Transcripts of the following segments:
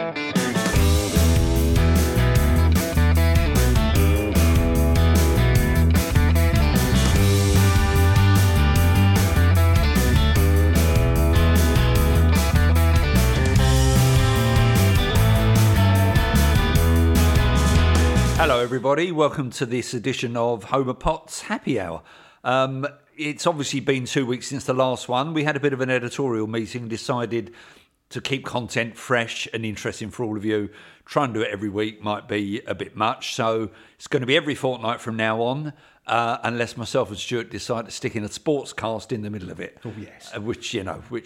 Hello everybody, welcome to this edition of Homer Potts Happy Hour. It's obviously been 2 weeks since the last one. We had a bit of an editorial meeting, decided to keep content fresh and interesting for all of you. Try and do it every week might be a bit much, so it's going to be every fortnight from now on, unless myself and Stuart decide to stick in a sports cast in the middle of it. Oh yes, which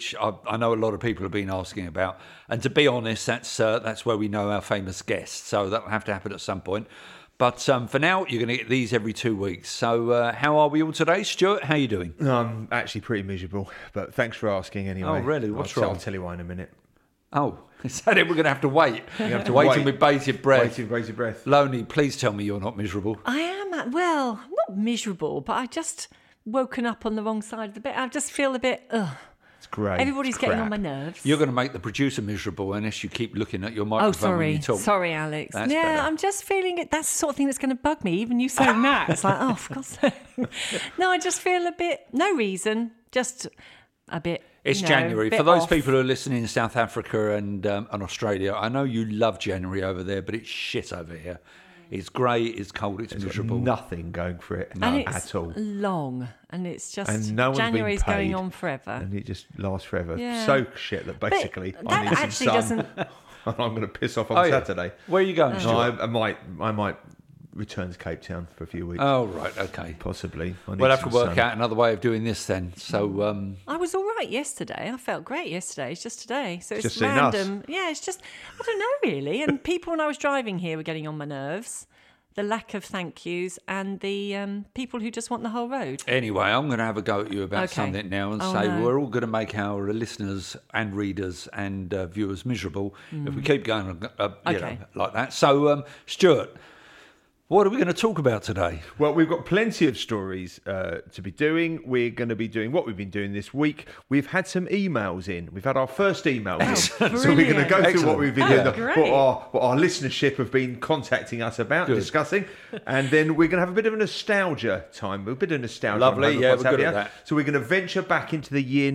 I know a lot of people have been asking about. And to be honest, that's where we know our famous guests, so that'll have to happen at some point. But for now, you're going to get these every 2 weeks. So how are we all today? Stuart, how are you doing? I'm actually pretty miserable, but thanks for asking anyway. Oh, really? What's wrong? I'll tell you why in a minute. Oh, so then we're going to have to wait. You have to wait with bated breath. Wait with bated breath. Lonely, please tell me you're not miserable. I am, well, not miserable, but I just woken up on the wrong side of the bed. I just feel a bit, It's great. Everybody's getting on my nerves. You're going to make the producer miserable unless you keep looking at your microphone when you talk. Sorry, Alex. That's yeah, better. I'm just feeling it. That's the sort of thing that's going to bug me. Even you saying that, it's like, oh, for God's sake. No, I just feel a bit. No reason, just a bit. It's January. For those people who are listening in South Africa and Australia, I know you love January over there, but it's shit over here. It's grey, it's cold, it's miserable. Nothing going for it at all. Long, and it's just and no January's going on forever, and it just lasts forever. Yeah. So shit that basically but that I need actually some sun. I'm going to piss off on Saturday. Where are you going? No, I might return to Cape Town for a few weeks. Oh right, okay, possibly. We'll have to work out another way of doing this then. So I was all right yesterday. I felt great yesterday. It's just today, so it's just random. Yeah, it's just I don't know really. And people when I was driving here were getting on my nerves. The lack of thank yous and the people who just want the whole road. Anyway, I'm going to have a go at you about something now and say we're all going to make our listeners and readers and viewers miserable if we keep going you know, like that. So, Stuart, what are we going to talk about today? Well, we've got plenty of stories to be doing. We're going to be doing what we've been doing this week. We've had some emails in. We've had our first emails in. So we're going to go through what we've been doing, what our listenership have been contacting us about, discussing. And then we're going to have a bit of a nostalgia time. A bit of nostalgia. Lovely, yeah, we're good at that. So we're going to venture back into the year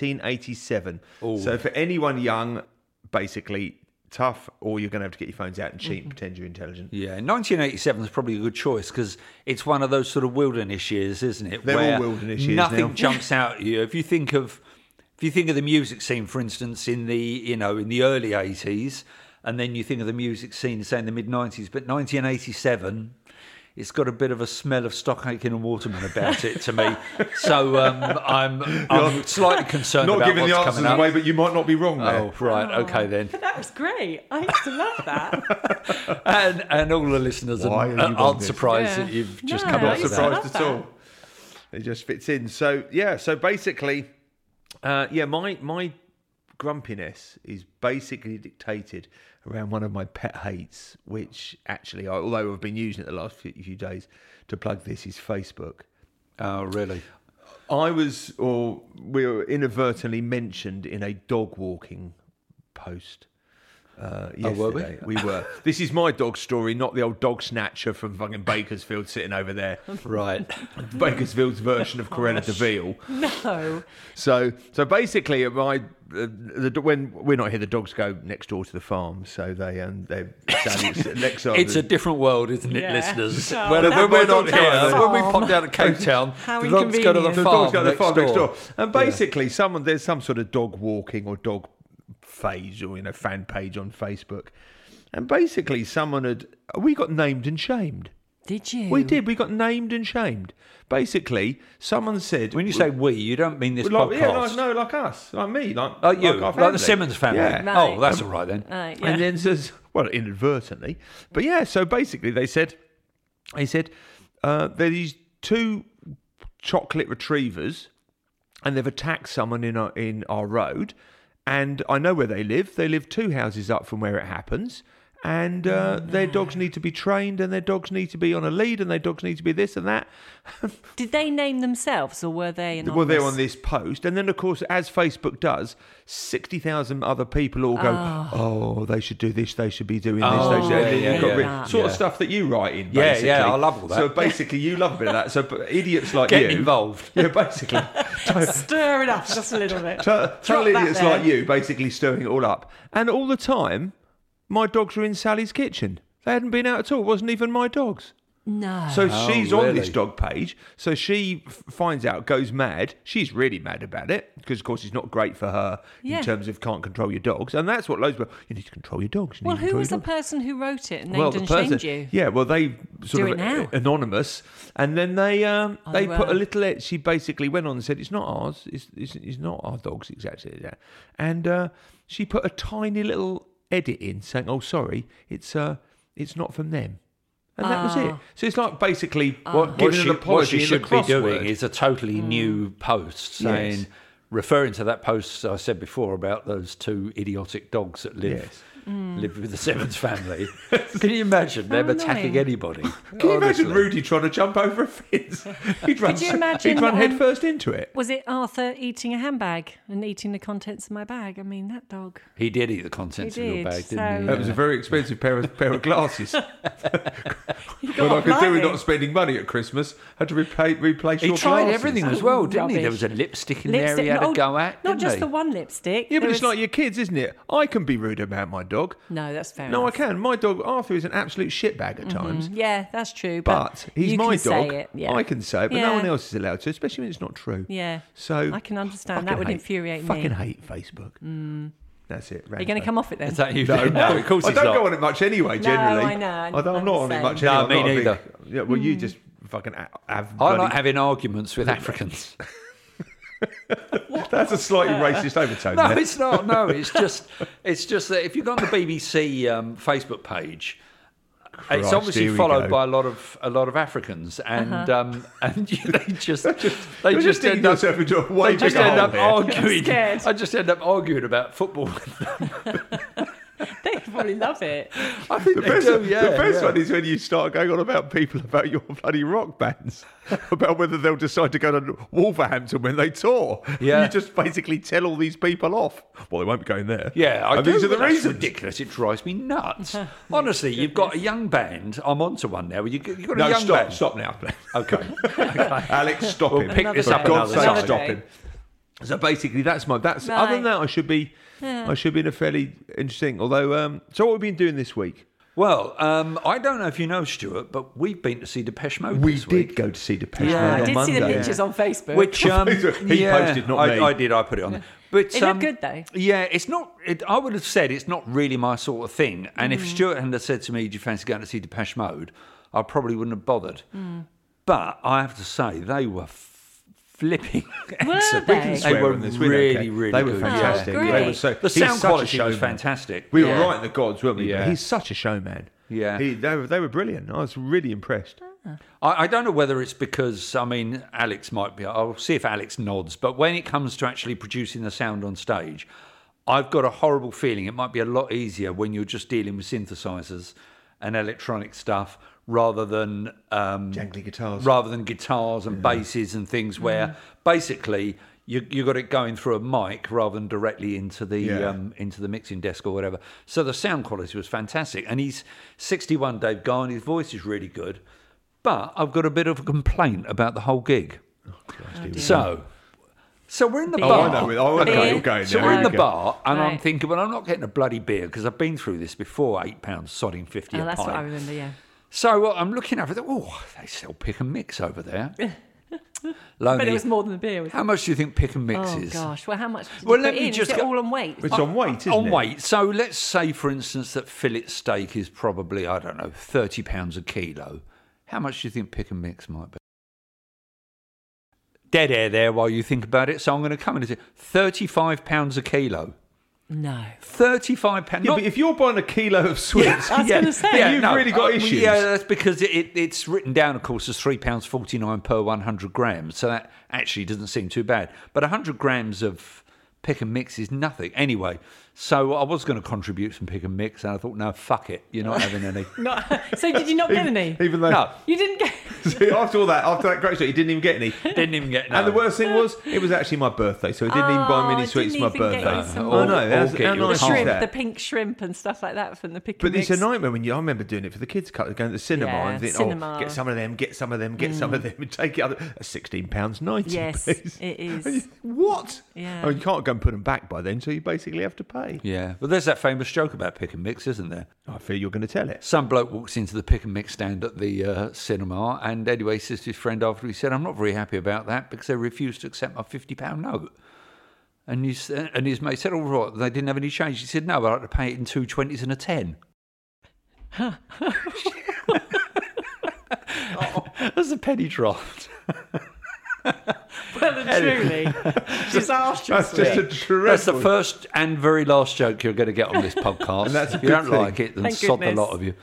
1987. Ooh. So for anyone young, basically tough, or you're going to have to get your phones out and cheat and pretend you're intelligent. Yeah, 1987 is probably a good choice because it's one of those sort of wilderness years, isn't it? They're all wilderness years nothing now. jumps out at you. If you think of the music scene, for instance, in the early 80s, and then you think of the music scene, say in the mid 90s, but 1987. It's got a bit of a smell of stock aitken and Waterman about it to me. So I'm slightly concerned about what's coming up. Not giving the answers away, but you might not be wrong there. Oh, right, okay then. But that was great. I used to love that. and all the listeners aren't surprised that you've just come up with that. Not surprised at all. It just fits in. So, so basically, my grumpiness is basically dictated around one of my pet hates, which actually, although I've been using it the last few days to plug this, is Facebook. Oh, really? We were inadvertently mentioned in a dog walking post. Yesterday. Were we? We were. This is my dog story, not the old dog snatcher from fucking Bakersfield sitting over there. Right. Bakersfield's version of Cruella de Vil. No. So basically, when we're not here, the dogs go next door to the farm. So it's a different world, isn't it, listeners? Oh, when we're not here, when we pop down to Cape Town, the dogs go to the farm next door. And basically, there's some sort of dog walking or dog phase or fan page on Facebook, and basically we got named and shamed. Did you? We did. We got named and shamed. Basically, someone said... When you say we, you don't mean this podcast. Yeah, no, like us. Like me. Like you. Like the Simmons family. Yeah. Right. Oh, that's all right then. And then says... Well, inadvertently. But yeah, so basically they said... there are these two chocolate retrievers and they've attacked someone in our road, and I know where they live. They live 2 houses up from where it happens. and their dogs need to be trained, and their dogs need to be on a lead, and their dogs need to be this and that. Did they name themselves, or were they anonymous? Well, they're on this post, and then of course, as Facebook does, 60,000 other people all go, "Oh, they should do this. They should be doing this." They should. And then you've got sort of stuff that you write in. Basically. Yeah, I love all that. So basically, you love a bit of that. So idiots like Get you involved. Yeah, basically. Stir it up just a little bit. Total idiots like you, basically stirring it all up, and all the time, my dogs were in Sally's kitchen. They hadn't been out at all. It wasn't even my dogs. No. So she's on really? this dog page. So she finds out, goes mad. She's really mad about it because, of course, it's not great for her in terms of can't control your dogs. And that's what loads of you need to control your dogs. Well, who was the person who wrote it and named and shamed you? Yeah, well, they sort Do of it now. anonymous, and then they put a well. little. She basically went on and said, "It's not ours. It's not our dogs exactly that." And she put a tiny little edit in saying, "Oh, sorry, it's not from them." And that was it. So it's like basically giving an apology what she in should the be doing crossword. is a totally new post saying, referring to that post I said before about those two idiotic dogs that live with the Simmons family. Can you imagine them attacking anybody? Can you imagine Rudy trying to jump over a fence? He'd run head first into it. Was it Arthur eating a handbag and eating the contents of my bag? I mean, that dog. He did eat the contents of your bag, didn't he? That was a very expensive pair of glasses. What I could do lucky. with not spending money at Christmas, had to replace your glasses. He tried everything as well, didn't he? Rubbish. There was a lipstick in there he had to go at. Not didn't just he? the one lipstick. Yeah, but There it's was- like your kids, isn't it? I can be rude about my dog. No, that's fair No, I enough. can. My dog, Arthur, is an absolute shitbag at times. Yeah, that's true. But he's you my can dog. Say it. Yeah. I can say it, but no Yeah. one else is allowed to, especially when it's not true. Yeah. So I can understand. That fucking would hate- infuriate me. Fucking hate Facebook. That's it. Are you going to come off it then? Is that you? No, of course I he's don't not. go on it much anyway. Generally, I know, I'm not on it much. No, anyway. me I'm not a neither. Yeah, well, you just fucking have. I bloody- like having arguments with Africans. That's a slightly racist overtone. No, there. it's not. No, it's just that if you go on the BBC Facebook page, it's Christ, obviously here we followed go. by a lot of Africans, and they just You're just digging end up. yourself into a way They just bigger end hole up here. arguing. scared. I just end up arguing about football with them. They probably love it. I think The they best, do. Yeah, the best yeah. one is when you start going on about people about your bloody rock bands, about whether they'll decide to go to Wolverhampton when they tour. Yeah. You just basically tell all these people off. Well, they won't be going there. Yeah, I and do. these are the but that's reasons. ridiculous. It drives me nuts. Honestly, you've got a young band. I'm onto one now. You've got a No, young band. stop now. Okay. Alex, stop We'll him. pick this For up God's another sake, time. stop him. So basically, that's Right. other than that, I should be in a fairly interesting. Although, so what we've been doing this week? Well, I don't know if you know, Stuart, but we've been to see Depeche Mode We this did week. go to see Depeche Yeah. Mode I on did Monday. see the pictures on Facebook. Which He posted, not me. I did. I put it on there. But It looked good, though. Yeah, it's not. I would have said it's not really my sort of thing. And if Stuart hadn't have said to me, "Do you fancy going to see Depeche Mode?" I probably wouldn't have bothered. But I have to say, they were flipping excellent. they? We can They swear were on this, we don't really, care. really They were good. fantastic. Oh, They great. were so. The he's sound such a quality was showman. fantastic. We were Yeah. right in the gods, weren't we? Yeah. But he's such a showman. Yeah. They were brilliant. I was really impressed. I don't know whether it's because, I mean, Alex might be. I'll see if Alex nods. But when it comes to actually producing the sound on stage, I've got a horrible feeling it might be a lot easier when you're just dealing with synthesizers and electronic stuff rather than Jangly guitars. rather than guitars and basses and things where basically you got it going through a mic rather than directly into the mixing desk or whatever. So the sound quality was fantastic. And he's 61, Dave Guy, and his voice is really good. But I've got a bit of a complaint about the whole gig. So we're in the Oh, bar. I know. Oh, okay, Beer. you're going So there. we're in Here the we go. bar, and I'm Right. thinking, well, I'm not getting a bloody beer because I've been through this before. £8, sodding 50 Oh, a that's pint. what I remember, yeah. So I'm looking over there. Oh, they sell pick and mix over there. But it was more than the beer. How much do you think pick and mix Oh, is? gosh. Well, how much did Well, you let put me in? just Is it go- all on weight? It's on weight, isn't On it? weight. So let's say, for instance, that fillet steak is probably, I don't know, £30 a kilo. How much do you think pick and mix might be? Dead air there while you think about it. So I'm going to come in and say £35 a kilo. No. £35. Yeah, but if you're buying a kilo of sweets, I was gonna say. you've really got issues. Yeah, that's because it's written down, of course, as £3.49 per 100 grams. So that actually doesn't seem too bad. But 100 grams of pick and mix is nothing. Anyway, so I was going to contribute some pick and mix, and I thought, no, fuck it, you're not having any. So did you not get any? Even though No. You didn't get. See, after that great story, he didn't even get any. Didn't even get. No. And the worst thing was, it was actually my birthday, so he didn't even buy me any sweets for my birthday. Oh, no, how get you nice a is card. that? The pink shrimp and stuff like that from the pick But and mix. it's a nightmare when I remember doing it for the kids, going to the cinema Yeah, and think, cinema. get some of them, get some of them, get some of them, and take it up. £16.90. Yes, please. it is. What? Yeah. Oh, you can't go and put them back by then, so you basically have to pay. Yeah, but there's that famous joke about pick and mix, isn't there? I fear you're going to tell it. Some bloke walks into the pick and mix stand at the cinema, and anyway, he says to his friend after, he said, I'm not very happy about that because they refused to accept my £50 note. And his mate said, all right, they didn't have any change. He said, no, but I had to pay it in 2 20s and a 10. That's a penny draft. Well and truly, disastrous. That's just a dreadful... That's the first and very last joke you're going to get on this podcast. And that's a if you good don't thing. like it, then Thank sod the goodness. lot of you.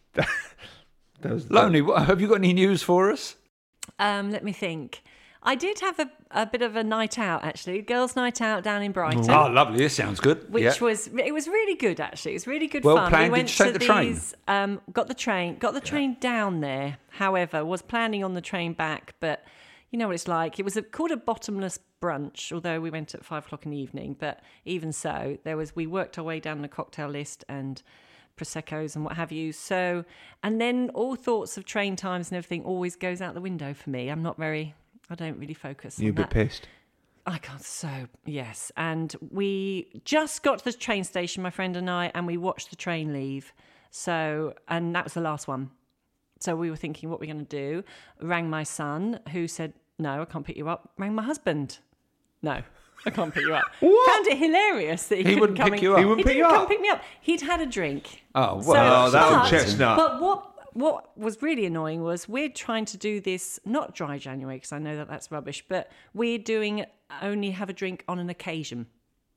That was- Lonely, have you got any news for us? Let me think. I did have a bit of a night out, actually. Girls' night out down in Brighton. Oh, lovely. This sounds good. Which Yeah. was really good, actually. It was really good Well fun. planned. We Did went you take to the train? these, got the train down there. However, was planning on the train back, but you know what it's like. It was called a bottomless brunch, although we went at 5:00 in the evening. But even so, we worked our way down the cocktail list and Prosecco's and what have you. So, and then all thoughts of train times and everything always goes out the window for me. I don't really focus You're a on bit that. pissed. I can't. So, yes. And we just got to the train station, my friend and I, and we watched the train leave. So, and that was the last one. So we were thinking what we're going to do. Rang my son, who said, no, I can't pick you up. Rang my husband. No, I can't pick you up. What? Found it hilarious that he couldn't wouldn't come pick and- you up? He wouldn't He pick didn't you come up? pick me up. He'd had a drink. Oh, So- well. Oh, that old but- chestnut. But what was really annoying was we're trying to do this, not dry January, because I know that that's rubbish, but we're doing only have a drink on an occasion.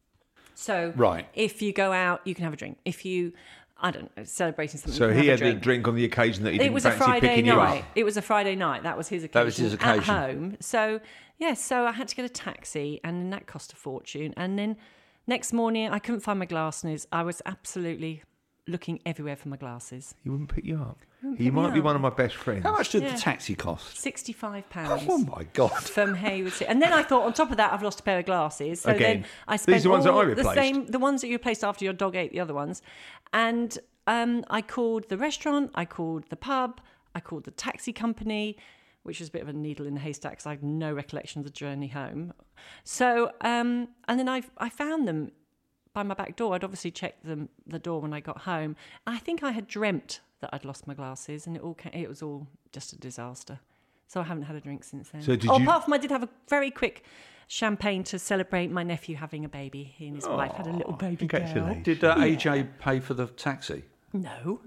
So Right. if you go out, you can have a drink. If you, I don't know, celebrating something, So you can he have had a a drink on the occasion that he It didn't was a fancy Friday picking you night. up. It was a Friday night. That was his occasion. That was his At occasion. home. So, so I had to get a taxi, and then that cost a fortune. And then next morning, I couldn't find my glasses. I was absolutely looking everywhere for my glasses. He wouldn't pick you up. wouldn't He pick me might be up. one of my best friends. How much did Yeah. the taxi cost? £65. Oh, my God. From Hayward City. And then I thought, on top of that, I've lost a pair of glasses. So Again. then I spent These are the ones that I all the replaced. same, the ones that you replaced after your dog ate the other ones. And I called the restaurant, I called the pub, I called the taxi company, which was a bit of a needle in the haystack because I have no recollection of the journey home. So, and then I found them by my back door. I'd obviously checked the door when I got home. I think I had dreamt that I'd lost my glasses, and it was all just a disaster. So I haven't had a drink since then. So did you- apart from I did have a very quick champagne to celebrate my nephew having a baby. He and his wife had a little baby girl. Congratulations. Did AJ pay for the taxi? No.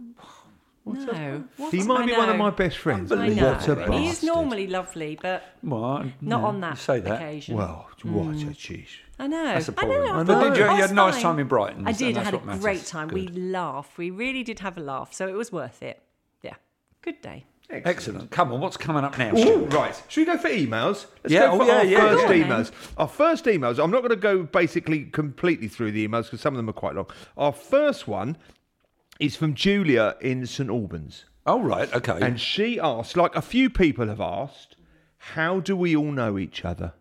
No. He might I be one of know. my best friends. I know. What a bastard. He is normally lovely, but Well, not no, on you that say that. occasion. Well, what a cheese. I know. That's I appalling. know. I But thought- did you, I you had was a nice fine. time in Brighton? I did. and I that's had a what matters. great time. Good. We laughed. We really did have a laugh. So it was worth it. Yeah. Good day. Excellent. Come on, what's coming up now? Ooh, Stu? right. Should we go for emails? Let's Yeah, go for oh, yeah, our yeah, first yeah. Go on, emails. Our first emails, I'm not going to go basically completely through the emails because some of them are quite long. Our first one is from Julia in St Albans. Oh, right, okay. And she asked, like a few people have asked, how do we all know each other?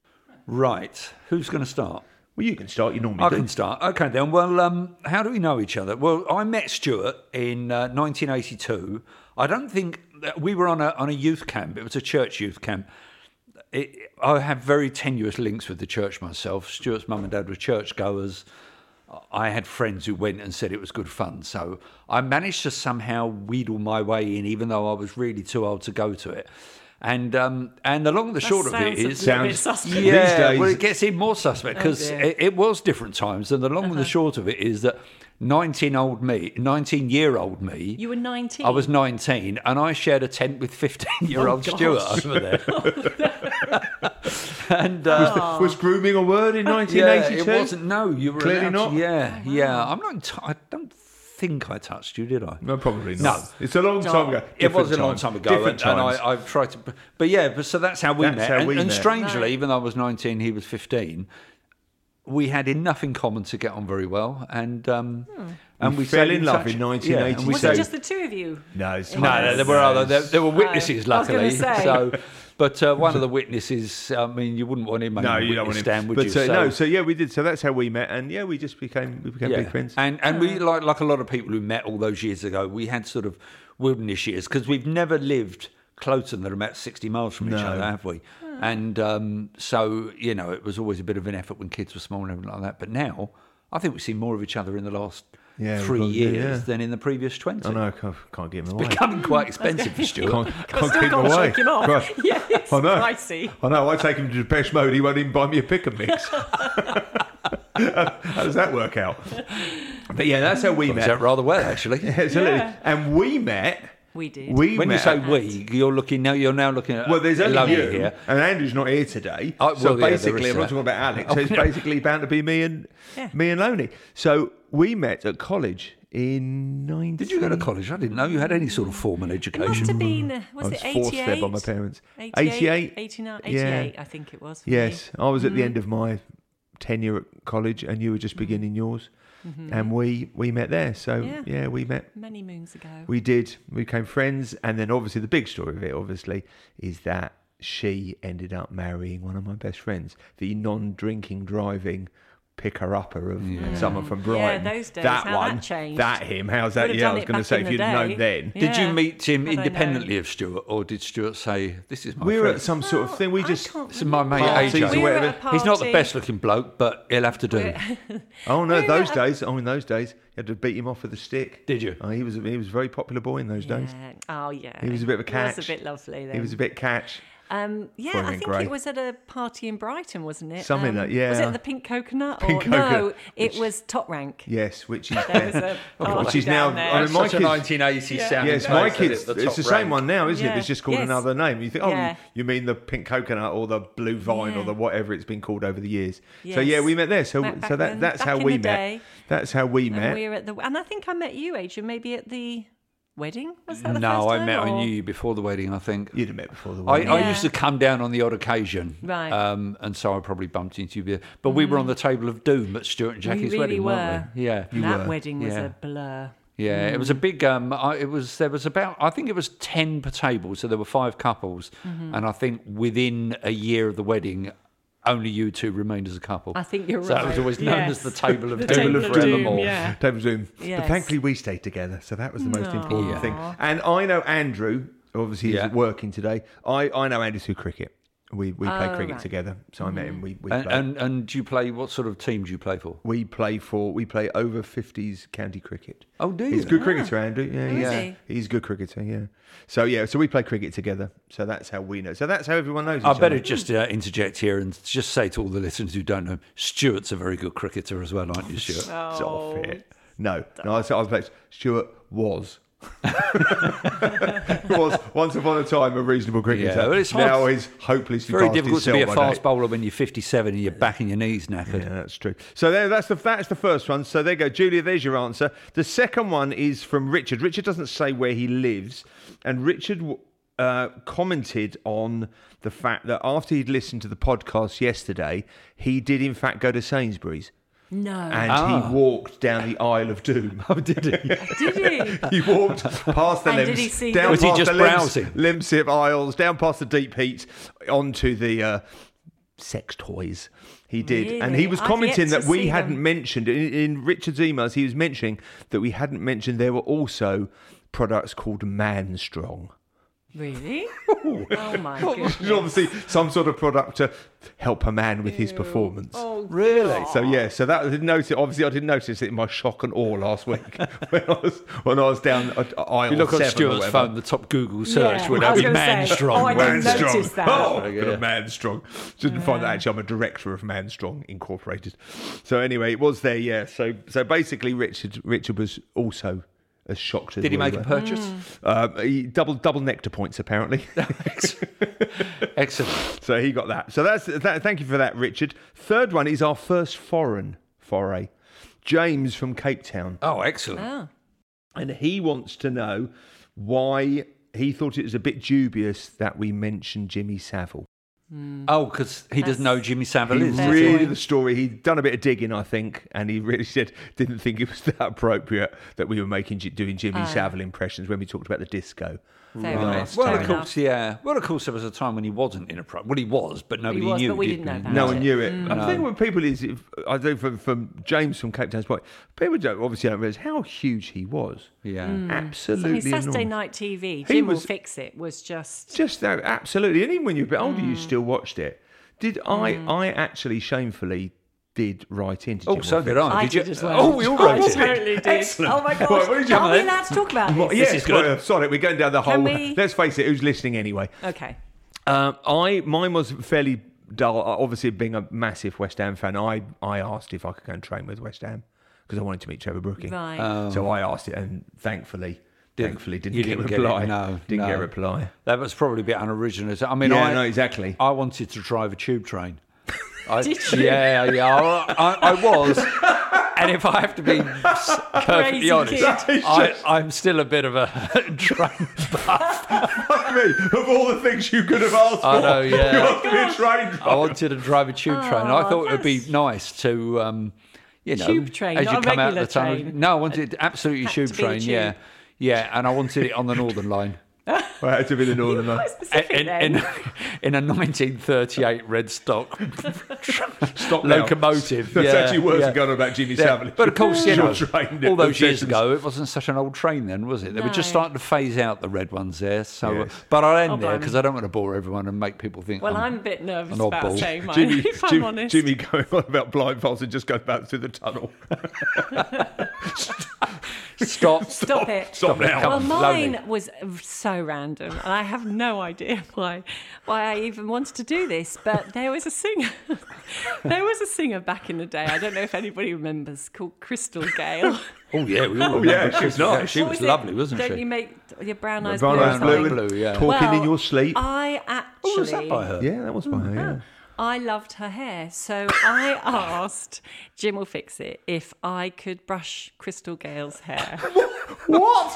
Right, who's going to start? Well, you can start. You normally I do. can start. Okay, then. Well, how do we know each other? Well, I met Stuart in 1982. I don't think we were on a youth camp. It was a church youth camp. I have very tenuous links with the church myself. Stuart's mum and dad were churchgoers. I had friends who went and said it was good fun. So I managed to somehow wheedle my way in, even though I was really too old to go to it. And the long and the short of it is... Sounds- suspect. These Yeah, days- well, it gets even more suspect because dear. it was different times. And the long and the short of it is that 19-year-old me, You were 19. I was 19, and I shared a tent with 15-year-old Oh, Stuart gosh. over there. And Was grooming a word in yeah, 1982? it wasn't. No, you were Clearly allowed to- not. Yeah, yeah. I'm not. I don't think I touched you, did I? No, probably not. No. It's a long time ago. It was a Different long times. time ago, Different and times. I've tried to. But so that's how we That's met. how we and met. strangely, Right. even though I was 19, he was 15. we had enough in common to get on very well, and we fell in love in 1980. Was it just the two of you? No, there were other. There were witnesses, luckily. I was gonna say. So, but one of the witnesses, I mean, you wouldn't want him. No, you don't want him. Stand, would but you? So yeah, we did. So that's how we met, and we just became big friends. And we like a lot of people who met all those years ago. We had sort of wilderness years because we've never lived closer than about 60 miles from each other, have we? And so it was always a bit of an effort when kids were small and everything like that. But now I think we've seen more of each other in the last 3 years than in the previous 20. I know, I can't get him away. It's becoming quite expensive for Stuart. Can't keep him away. Him off. Yeah, it's pricey. I know. I take him to Depeche Mode. He won't even buy me a pick and mix. How does that work out? But that's how we met. Works out rather well, actually. Absolutely. Yeah. And we met. We did. When you say we, you're now looking at. Well, there's only you here, and Andrew's not here today. So basically, I'm not talking about Alex. So it's basically bound to be me and Loney. So we met at college in 19. Did you go to college? I didn't know you had any sort of formal education. It must have been. Was it 88? Forced there by my parents. 88, 89, 88. I think it was. Yes, I was at the end of my tenure at college, and you were just beginning yours. Mm-hmm. And we met there. So, we met many moons ago. We did. We became friends. And then obviously the big story of it, is that she ended up marrying one of my best friends, the non-drinking, driving picker-upper of someone from Brighton. Yeah, those days. That how one. That changed. That him. How's that? I was going to say, if you'd known then. Did you meet him independently of Stuart, or did Stuart say, this is my friend? We were at some sort of thing. This is my mate AJ. We were at a party. He's not the best-looking bloke, but he'll have to do. Oh, no, those days. In those days, you had to beat him off with a stick. Did you? Oh, he was a very popular boy in those days. Oh, yeah. He was a bit of a catch. He was a bit lovely then. He was a bit catch. I think it was at a party in Brighton, wasn't it? Something like Was it the Pink Coconut? Coconut. No, it was Top Rank. Yes, which is which is now. I mean, my kids, 1980s sound. Yes, my kids. It's the same one now, isn't it? It's just called another name. You think, you mean the Pink Coconut or the Blue Vine or the whatever it's been called over the years. Yes. So we met there. That's how we met. That's how we met. And I think I met you, Adrian, maybe at the wedding? Was that the no, first time, I knew you before the wedding, I think. You'd have met before the wedding. I used to come down on the odd occasion. Right. And so I probably bumped into you. But we were on the table of doom at Stuart and Jackie's wedding, weren't we? Yeah. That wedding was a blur. Yeah, it was a big. There was about, I think it was 10 per table, so there were 5 couples, and I think within a year of the wedding, only you two remained as a couple. I think you're right. So that was always known as the table of doom. Table of doom, yeah. Table of doom. Yes. But thankfully we stayed together, so that was the most important thing. And I know Andrew, obviously he's working today. I know Andrew through cricket. We play cricket together, so I met him. We play. And do you play? What sort of team do you play for? We play over 50s county cricket. Oh, do you? He's a good cricketer, Andrew. Yeah, he's a good cricketer. Yeah. So we play cricket together. So that's how we know. So that's how everyone knows. I better just interject here and just say to all the listeners who don't know, Stuart's a very good cricketer as well, aren't you, Stuart? Stop it. No. I was Stuart was. Was once upon a time a reasonable cricketer. Yeah, it's now he's hopelessly very difficult to be a fast bowler when you're 57 and you're backing your knees knackered. Yeah, that's true. So that's the first one. So there you go, Julia. There's your answer. The second one is from Richard. Richard doesn't say where he lives, and Richard commented on the fact that after he'd listened to the podcast yesterday, he did in fact go to Sainsbury's. No. And he walked down the aisle of doom. Oh, did he? Did he? He walked past the did he see down was past he just the browsing? Limsip aisles, down past the deep heat, onto the sex toys. He did. Really? And he was commenting that we hadn't them. mentioned, in Richard's emails, he was mentioning that we hadn't mentioned there were also products called Man Strong. Really? Oh my goodness. Which is obviously some sort of product to help a man with his performance. Oh, really? So that I didn't notice. Obviously, I didn't notice it in my shock and awe last week when I was down aisle. You look 7 on Stuart's phone, the top Google search would I was be gonna Man say, Strong. I didn't notice that. Oh, Man Strong. Didn't find that actually. I'm a director of Man Strong Incorporated. So anyway, it was there. Yeah. So basically, Richard was also as shocked as Did he we make were. a purchase? He double nectar points apparently. Excellent. So he got that. So that's that. Thank you for that, Richard. Third one is our first foreign foray. James from Cape Town. Oh, excellent. Oh. And he wants to know why he thought it was a bit dubious that we mentioned Jimmy Savile. Oh, because he doesn't know Jimmy Savile He is. really, the story, he'd done a bit of digging, I think, and he really didn't think it was that appropriate that we were doing Jimmy Savile impressions when we talked about the disco. Fair enough. Well, Fair of course, yeah. Well, of course, there was a time when he wasn't inappropriate. Well, he was, but nobody knew. But we did didn't know that. No one knew it. I think when people I think from James from Cape Town's point, people obviously don't realise how huge he was. Yeah. Absolutely. Saturday enormous. Night TV, He Jim Will was- Fix It was just... Just that, absolutely. And even when you're a bit older, you still watched it. I actually shamefully did write into Jim Oh, so Will did Fix I. I Did you? did as well. Oh, we all I wrote it. totally did. Excellent. Oh my gosh. Right, what did you Are have we then? allowed to talk about Well, this? yes, is good. sorry, we're going down the whole... we- Let's face it, who's listening anyway? Okay. Mine was fairly dull. Obviously, being a massive West Ham fan, I asked if I could go and train with West Ham because I wanted to meet Trevor Brooking. Right. So I asked it, and thankfully didn't you get a didn't get it, reply. no, didn't no. get a reply. That was probably a bit unoriginal. I mean, Yeah, no, exactly. I wanted to drive a tube train. Did you? Yeah. I was. And if I have to be perfectly Crazy honest, kid. I'm still a bit of a train buff. Fuck me, of all the things you could have asked for, I know, yeah. you asked to be a train driver. I wanted to drive a tube train. I thought it would be that's- nice to, Tube train, as not you a come out regular the tunnel. train. No, I wanted absolutely Had tube to be a train. tube. Yeah, yeah, and I wanted it on the Northern Line. Well, it had to be the Northern Line. Quite specific in, then. in a 1938 red stock Stop now. locomotive. That's yeah, actually worse yeah. than going on about Jimmy Yeah, Savile. but of course, you know, Your train all those years obsessions. ago, it wasn't such an old train then, was it? They were just No. starting to phase out the red ones there. So, Yes. but I'll end Oh, there blimey. because I don't want to bore everyone and make people think. Well, I'm a bit nervous an about oddball. saying mine, Jimmy, if I'm honest. Jimmy going on about blindfolds and just going back through the tunnel. Stop. Stop it. Stop now. Come Well, on, mine slowly. was so random, and I have no idea why I even wanted to do this. But there was a singer, back in the day. I don't know if anybody remembers, called Crystal Gale. Oh yeah, we all yeah, remember she was Crystal Gale. nice. She What was it? lovely, wasn't Don't she? you make your brown eyes Brown blue? or eyes something? blue, yeah. Talking in your sleep. I actually. Oh, was that by her? Yeah, that was by her, yeah. I loved her hair, so I asked Jim Will Fix It if I could brush Crystal Gale's hair. What?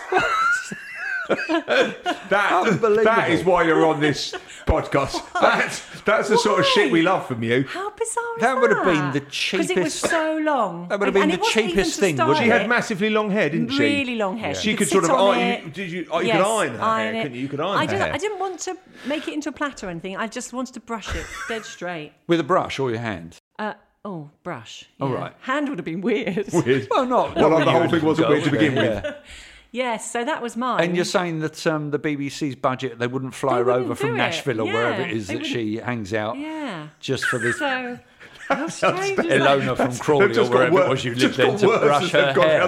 that is why you're on this podcast. That's the sort of shit we love from you. How bizarre is That would have been the Because it was cheapest- so long. That would have been And the it wasn't even cheapest to thing, style wouldn't She it? had massively long hair, didn't she? Really long hair. She You could sit sort of on iron. it. You Yes, could iron her iron hair, it. couldn't you? You could iron her hair. I didn't want to make it into a plait or anything. I just wanted to brush it dead straight. With a brush or your hand? Brush. Oh, yeah. right. Hand would have been weird. Weird. Well, not. Well, not the whole you thing wasn't go, weird to begin yeah. with. Yes, so that was mine. And you're saying that the BBC's budget, they wouldn't fly They her wouldn't over from do it. Nashville or wherever Yeah, it is they that she hangs out Yeah. just for this So, how strange is that? Ilona from Crawley They've or just got wherever worse. it was you Just lived in got to worse brush as her they've gone hair. around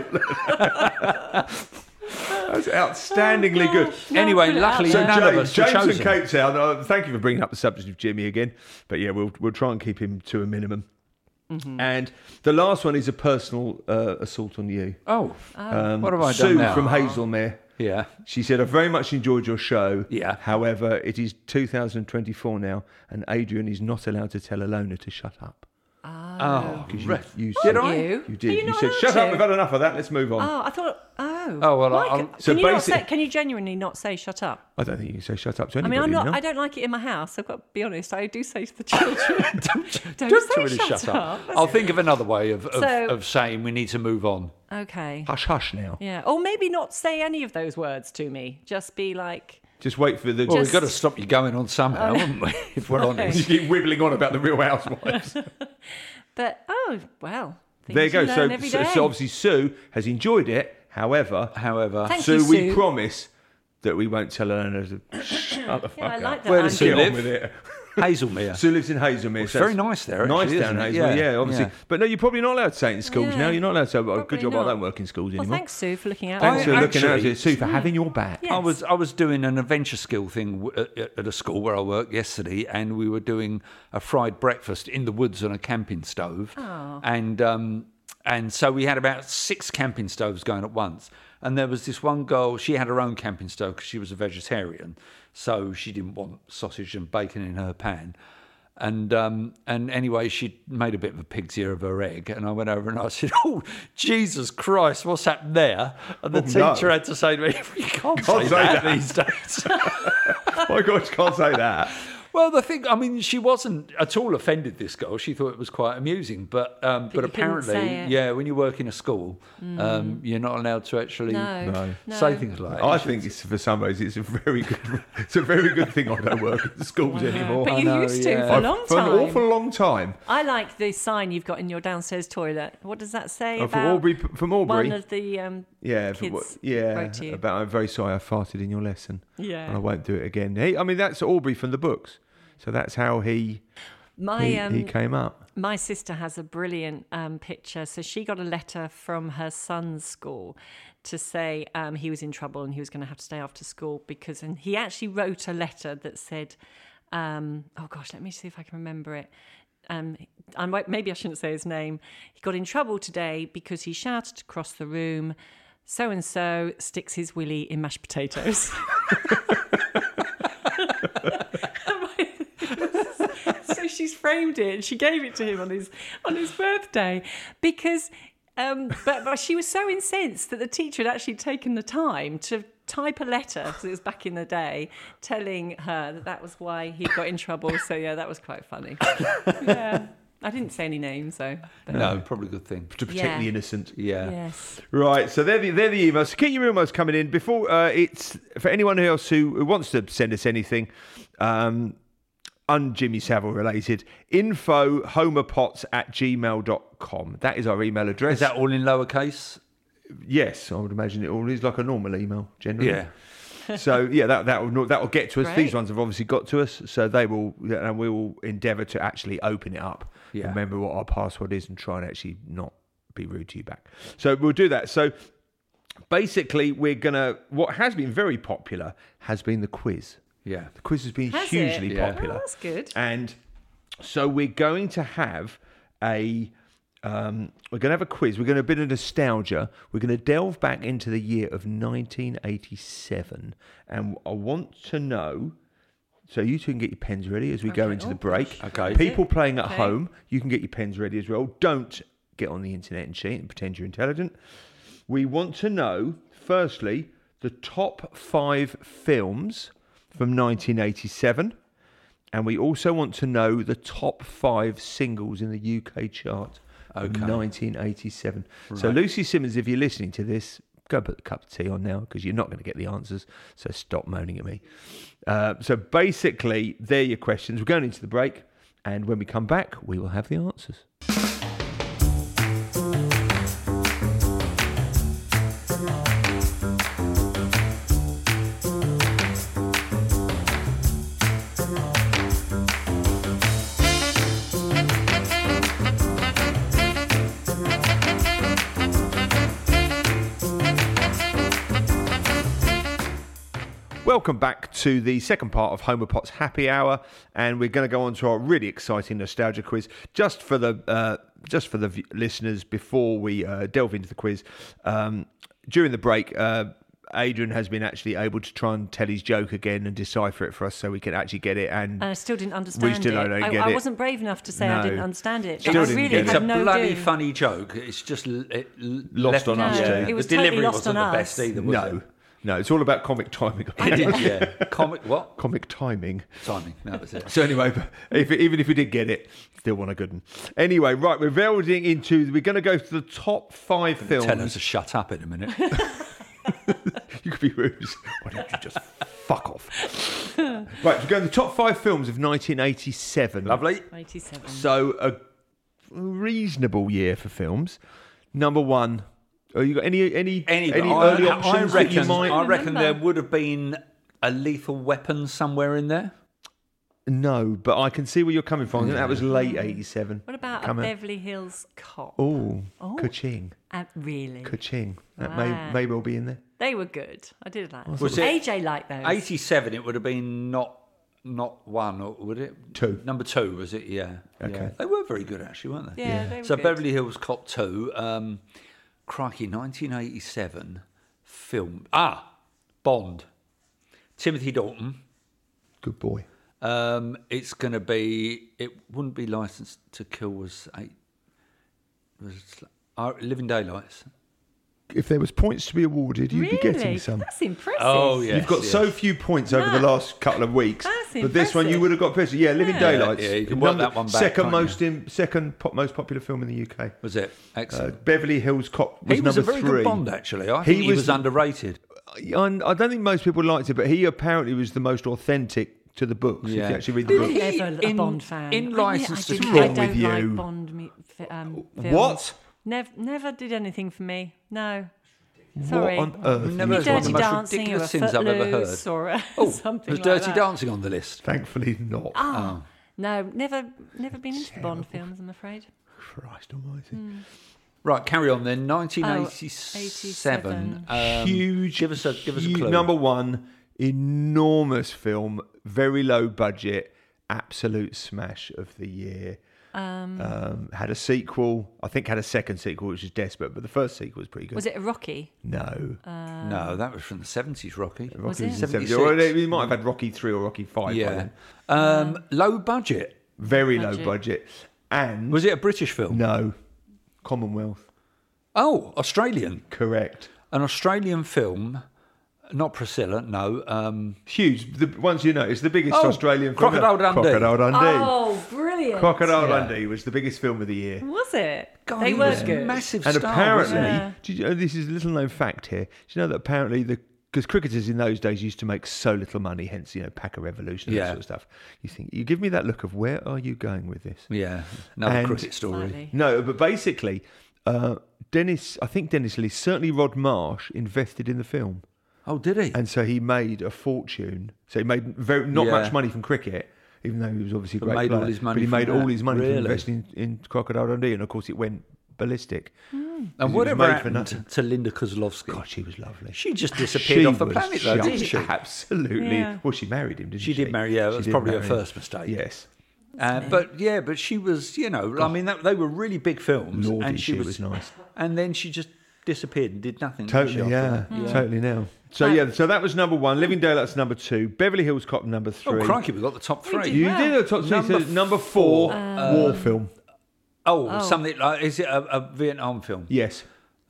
the table. That's outstandingly good. No, Anyway, put it luckily out there. none of us were James and chosen. Cape Town, thank you for bringing up the subject of Jimmy again. But yeah, we'll try and keep him to a minimum. Mm-hmm. And the last one is a personal assault on you. Oh, what have I done Sue now? from Hazelmere. Yeah. She said, I very much enjoyed your show. Yeah. However, it is 2024 now, and Adrian is not allowed to tell Alona to shut up. Oh, Because right. you Did said, I? You? You Are did. You not said, allowed shut up, to? we've had enough of that, let's move on. Oh, I thought. Oh, well, Why I'll- can So you not basic- say? Can you genuinely not say shut up? I don't think you can say shut up to I anybody. mean, I'm not. no? I don't like it in my house. I've got to be honest. I do say to the children, don't Don't say really shut up. That's- I'll think of another way of So- saying we need to move on. Okay. Hush, hush now. Yeah. Or maybe not say any of those words to me. Just be like. Just wait for the... Well, Just- we've got to stop you going on somehow, haven't we? If we're Okay. honest. You keep wibbling on about the Real Housewives. But well. things There you go. learn every day. So obviously Sue has enjoyed it. However, Thank Sue, you, we Sue. promise that we won't tell Alona to shut the fuck Yeah, I up. like that. Where does Andrew. Sue Get on live? with it. Hazelmere. Sue lives in Hazelmere. It's very nice there, Nice actually, down isn't it? Hazelmere, Yeah, yeah, obviously. yeah. But no, you're probably not allowed to say it in schools Yeah. now. You're not allowed to say, well, Probably good job, I not. don't work in schools Well, anymore. thanks, Sue, for looking out. Thanks for for me. looking actually- at it. Sue, for having your back. Yeah. I was doing an adventure skill thing at a school where I work yesterday, and we were doing a fried breakfast in the woods on a camping stove, and so we had about 6 camping stoves going at once. And there was this one girl; she had her own camping stove because she was a vegetarian, so she didn't want sausage and bacon in her pan. And anyway, she made a bit of a pig's ear of her egg, and I went over and I said, "Oh, Jesus Christ, what's happened there?" And the no. teacher had to say to me, "You can't Can't say say that that." these days." My God, you can't say that. Well, the thing, I mean, she wasn't at all offended, this girl. She thought it was quite amusing. But apparently, when you work in a school, you're not allowed to actually say things like that. I think for some ways it's a very good thing I don't work at the schools anymore. But you used to for a long time. For an awful long time. I like the sign you've got in your downstairs toilet. What does that say about? From Aubrey. One of the kids wrote to you. About I'm very sorry I farted in your lesson. Yeah. And I won't do it again. That's Aubrey from the books. So that's how he came up. My sister has a brilliant picture. So she got a letter from her son's school to say he was in trouble and he was going to have to stay after school and he actually wrote a letter that said, let me see if I can remember it. Maybe I shouldn't say his name. He got in trouble today because he shouted across the room, so-and-so sticks his willy in mashed potatoes. So she's framed it and she gave it to him on his birthday because but she was so incensed that the teacher had actually taken the time to type a letter, because it was back in the day, telling her that was why he got in trouble. So yeah, that was quite funny. Yeah. I didn't say any names, though. No, probably a good thing. To protect the innocent. Yeah. Yes. Right, so they're the emails. So keep your emails coming in. Before it's for anyone else who wants to send us anything, Jimmy Savile related, info@homerpots@gmail.com. That is our email address. Is that all in lowercase? Yes, I would imagine it all is like a normal email, generally. Yeah. So that'll get to us. Great. These ones have obviously got to us, so they will, and we will endeavour to actually open it up. Yeah. Remember what our password is and try and actually not be rude to you back. So we'll do that. So basically, what has been very popular has been the quiz. Yeah. The quiz has been hugely popular. Oh, that's good. And so we're going to have a quiz. We're going to a bit of nostalgia. We're going to delve back into the year of 1987. And I want to know, so you two can get your pens ready as we go into the break. Okay. People playing at home, you can get your pens ready as well. Don't get on the internet and cheat and pretend you're intelligent. We want to know, firstly, the top 5 films from 1987. And we also want to know the top 5 singles in the UK chart of 1987. Right. So Lucy Simmons, if you're listening to this, go put the cup of tea on now, because you're not going to get the answers. So stop moaning at me. So basically, they're your questions. We're going into the break. And when we come back, we will have the answers. Welcome back to the second part of Homer Potts Happy Hour, and we're going to go on to our really exciting nostalgia quiz. Just for the listeners, before we delve into the quiz, during the break, Adrian has been actually able to try and tell his joke again and decipher it for us, so we can actually get it. And I still didn't understand we still it. Don't get it. I wasn't brave enough to say I didn't understand it. Still I didn't really get it. had It's a no bloody clue. funny joke. It's just lost on us too. It was the totally delivery lost wasn't on the us. best either, was it? No, it's all about comic timing. Yeah. Comic what? Comic timing. Timing. That was it. So anyway, even if we did get it, still want a good one. Anyway, right, we're delving into. We're going to go to the top 5 films. Tell us to shut up in a minute. You could be rude. Why don't you just fuck off? Right, we're going to the top 5 films of 1987. Lovely. 87. So a reasonable year for films. Number 1. You got any early options that you might? I reckon there would have been a Lethal Weapon somewhere in there. No, but I can see where you're coming from. I think that was late 87. What about a Beverly Hills Cop? Oh, Ka-ching. Really? Ka-ching. That Wow. may well be in there. They were good. I did like them. Was it AJ liked those. 87, it would have been not 1, or would it? 2. Number 2, was it? Yeah. Okay. Yeah. They were very good, actually, weren't they? Yeah, they were So good. Beverly Hills Cop 2, crikey, 1987 film. Bond. Timothy Dalton. Good boy. It's going to be. It wouldn't be Licensed to Kill. Was Living Daylights. If there was points to be awarded, you'd be getting some. That's impressive. Oh yeah. You've got so few points over the last couple of weeks. That's But this one you would have got pissed. Yeah, Living Daylights. Yeah, you can work that one back. Second most popular film in the UK. Was it? Excellent. Beverly Hills Cop was He was number a very 3. good Bond, actually. I think he was underrated. I don't think most people liked it, but he apparently was the most authentic to the books. If you actually read the I'm books. never a Bond fan. In License to What's Kill. wrong I with don't you? like Bond films. What? Never did anything for me. No. Sorry. What on earth? Never Maybe heard one of the Dirty most Dancing or ridiculous things I've ever heard. Footloose or something Was like Dirty that. Dancing on the list? Thankfully not. No, never been into the Bond films, I'm afraid. Christ almighty. Right, carry on then. 1987. 87. Huge. Give us a clue. Number 1, enormous film, very low budget, absolute smash of the year. Had a sequel. I think had a second sequel, which is Desperate, but the first sequel was pretty good. Was it a Rocky? No. No, that was from the 70s, Rocky. Was Rocky it? was in the 70s. 76. Or we might have had Rocky 3 or Rocky 5 by Yeah. then. Low budget. Very low budget. And Was it a British film? no, Commonwealth. Oh, Australian. Correct. An Australian film. Not Priscilla, no. Huge. The ones you know, it's the biggest Australian film. Crocodile Dundee. Crocodile Dundee. Oh, brilliant. Crocodile Dundee was the biggest film of the year. Was it? God, they he were was a good. massive And star, apparently, wasn't did you know, this is a little known fact here. Do you know that apparently because cricketers in those days used to make so little money, hence Packer Revolution and that sort of stuff. You give me that look of where are you going with this? he? Yeah, another And- cricket story. Slightly. No, but basically, I think Dennis Lee, certainly Rod Marsh, invested in the film. Oh, did he? And so he made a fortune. So he made not much money from cricket, even though he was obviously a But great made all player. his money but he from made that, all his money really? from investing in Crocodile Dundee, and of course it went ballistic. And it was whatever made for happened nothing. to Linda Kozlovsky? God, she was lovely. She just disappeared off the was planet, though, didn't just she? Absolutely. Yeah. Well, she married him, didn't she? She did marry, yeah. It She was did probably her marry him. first mistake. Yes. But she was, I mean, they were really big films. Lordy, and she was nice. And then she just disappeared and did nothing. did she, Totally, after yeah. that? Totally now. So, so that was number 1. Living Daylights number 2. Beverly Hills Cop number 3. Oh, crikey, we got the top 3. You did a top 3. Number 4, war film. Something like, is it a Vietnam film? Yes,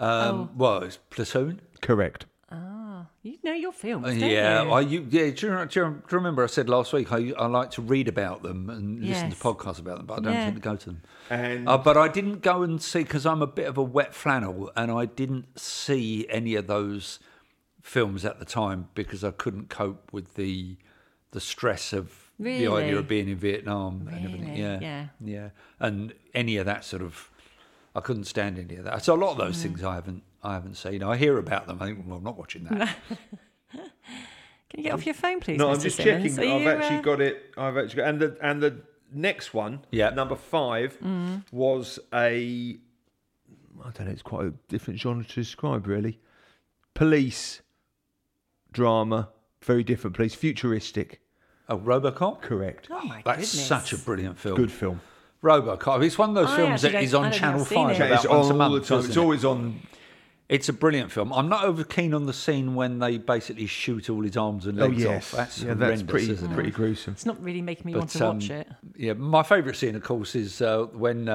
Well, it's Platoon. correct. You know your films, don't Yeah, you? do you remember I said last week I like to read about them and listen to Yes. podcasts about them, but I don't tend to go to them. And But I didn't go and see, because I'm a bit of a wet flannel, and I didn't see any of those films at the time because I couldn't cope with the stress of the idea Really? of being in Vietnam and everything. Really? Yeah. And any of that sort of, I couldn't stand any of that. So a lot of those things I haven't seen. I hear about them. I think, well, I'm not watching that. Can you get off your phone, please? no, Mr. I'm just Simmons? checking. Are I've you, actually got it. And the next one, number 5, was I don't know. It's quite a different genre to describe, really. Police drama, very different. Police, futuristic. Oh, RoboCop? Correct. Oh my That's goodness. such a brilliant film. Good film. RoboCop. It's one of those I films that actually is don't- on I don't Channel think I've 5 seen it. about It's once a on all month. the time. isn't It's it? always on. It's a brilliant film. I'm not over keen on the scene when they basically shoot all his arms and legs off. That's horrendous, that's isn't it? pretty gruesome. It's not really making me But, want to watch it. Yeah, my favourite scene, of course, is when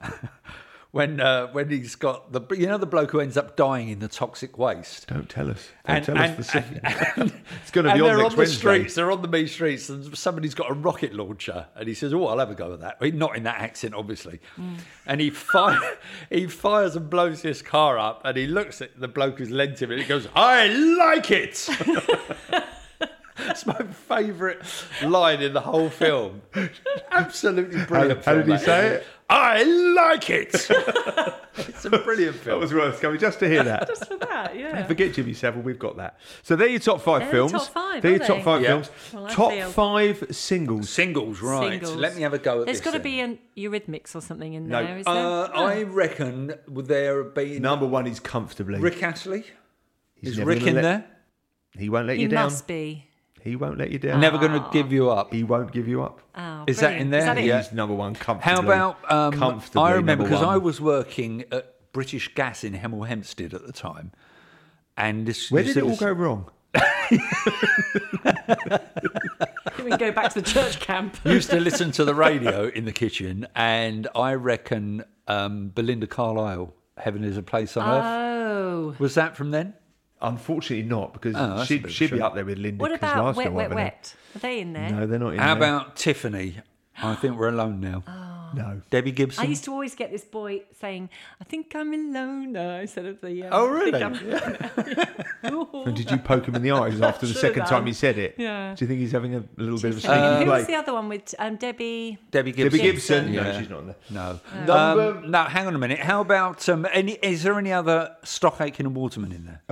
he's got the bloke who ends up dying in the toxic waste. Don't tell us. And- Don't tell us and- the secret. and- It's going to And be on they're next on the Wednesday. streets. They're on the main streets, and somebody's got a rocket launcher, and he says, "Oh, I'll have a go at that." Not in that accent, obviously. And he fires and blows his car up, and he looks at the bloke who's lent him, and he goes, "I like it." It's my favourite line in the whole film. Absolutely brilliant. How film, did he that say is. it? I like it. It's a brilliant That film. was worth coming just to hear that. Just for that, yeah. Forget Jimmy Savile, we've got that. So they're your top 5 They're films. the top 5, They're your aren't top they? 5 Yeah. films. Well, I top feel- 5 singles. Singles, right. Singles. Let me have a go at There's this. got to then. be an Eurythmics or something in No. there, is there? I reckon would there have been Number 1 is comfortably. Rick Astley? He's Is never Rick gonna in let- there? He won't let He you down. must be. He won't let you down. Never going to give you up. He won't give you up. Oh, Is that in brilliant. there? Is that it? Yeah. He's number 1 comfortably. How about comfortably I remember number because 1. I was working at British Gas in Hemel Hempstead at the time, and this. Where this did it all was- go wrong? We can go back to the church camp. Used to listen to the radio in the kitchen, and I reckon Belinda Carlisle, "Heaven Is a Place on Earth." Oh. Was that from then? Unfortunately not, because that's a she'd bit be of a up there with Linda. What 'cause about last Wet, time I Wet, went Wet? Are they in there? out- No, they're not in How there. about Tiffany? I think we're alone now. No. Debbie Gibson. I used to always get this boy saying, "I think I'm alone now," instead of the. Oh, I think really? I'm- And did you poke him in the eyes after the Should second have time done. he said it? Yeah. Do you think he's having a little bit of a Tiffany. sneaky Who was play? the other one with Debbie? Debbie Gibson. Debbie Gibson? Yeah. No, she's not in there. No. Number- No, hang on a minute. How about is there any other Stock Aitken and Waterman in there?